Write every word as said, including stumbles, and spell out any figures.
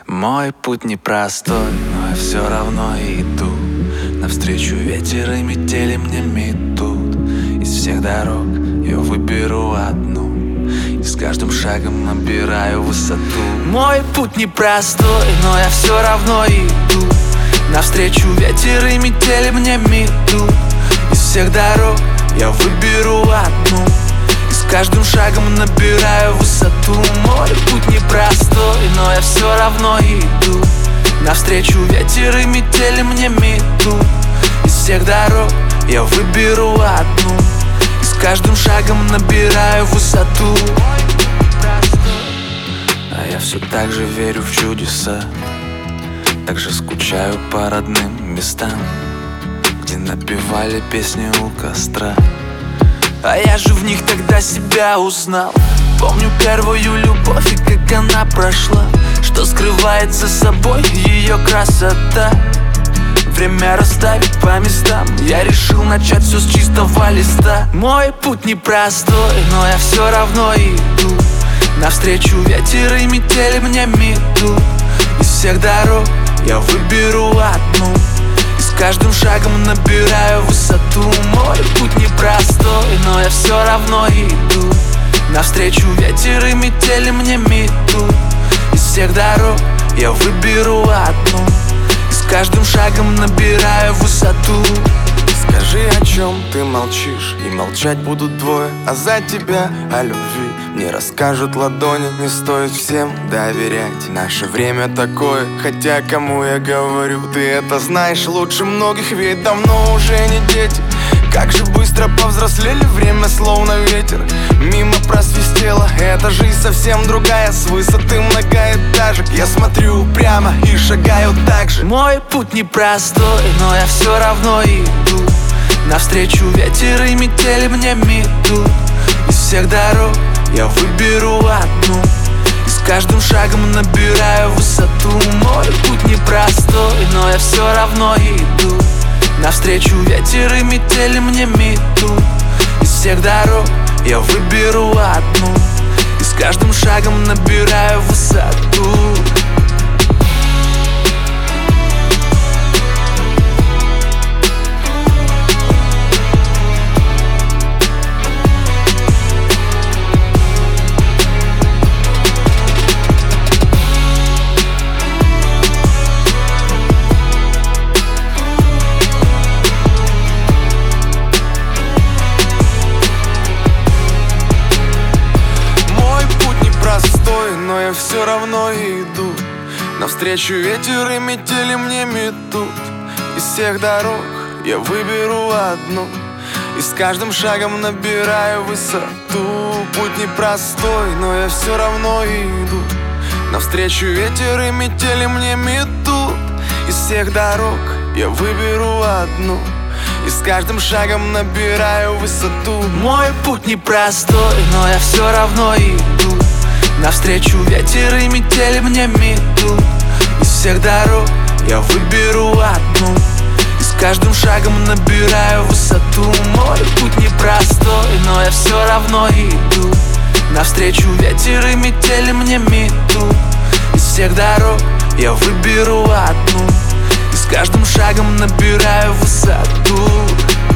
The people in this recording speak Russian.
Мой путь непростой, но я все равно иду. Навстречу ветер и метели мне метут. Из всех дорог я выберу одну, и с каждым шагом набираю высоту. Мой путь непростой, но я все равно иду. Навстречу ветер и метели мне метут. Из всех дорог я выберу одну, и с каждым шагом набираю высоту. Мой путь непростой, но я все равно иду. Навстречу ветер и метели мне метут. Из всех дорог я выберу одну, и с каждым шагом набираю высоту. А я все так же верю в чудеса, так же скучаю по родным местам, где напевали песни у костра. А я же в них тогда себя узнал. Помню первую любовь и как она прошла, что скрывает за собой ее красота. Время расставить по местам, я решил начать все с чистого листа. Мой путь непростой, но я все равно иду. Навстречу ветер и метели мне метут. Из всех дорог я выберу одну, и с каждым шагом набираю высоту. Мой путь непростой, но я все равно иду. Навстречу ветер и метели мне метут. Из всех дорог я выберу одну, и с каждым шагом набираю высоту. Скажи, о чем ты молчишь, и молчать будут двое. А за тебя о любви мне расскажут ладони. Не стоит всем доверять, наше время такое. Хотя кому я говорю, ты это знаешь лучше многих. Ведь давно уже не дети, как же быстро повзрослели, время словно ветер мимо просвистело. Эта жизнь совсем другая, с высоты многоэтажек я смотрю прямо и шагаю так же. Мой путь непростой, но я все равно иду. Навстречу ветер и метели мне метут. Из всех дорог я выберу одну, и с каждым шагом набираю высоту. Мой путь непростой, но я все равно иду. Навстречу ветер и метели мне метут. Из всех дорог я выберу одну, и с каждым шагом набираю высоту. Но я все равно иду. Навстречу ветер и метели мне метут. Из всех дорог я выберу одну, и с каждым шагом набираю высоту. Путь непростой, но я все равно иду. Навстречу ветер и метели мне метут. Из всех дорог я выберу одну, и с каждым шагом набираю высоту. Мой путь непростой, но я все равно иду. Навстречу ветер и метели мне метут. Из всех дорог я выберу одну, и с каждым шагом набираю высоту. Мой путь непростой, но я все равно иду. Навстречу ветер и метели мне метут. Из всех дорог я выберу одну, и с каждым шагом набираю высоту.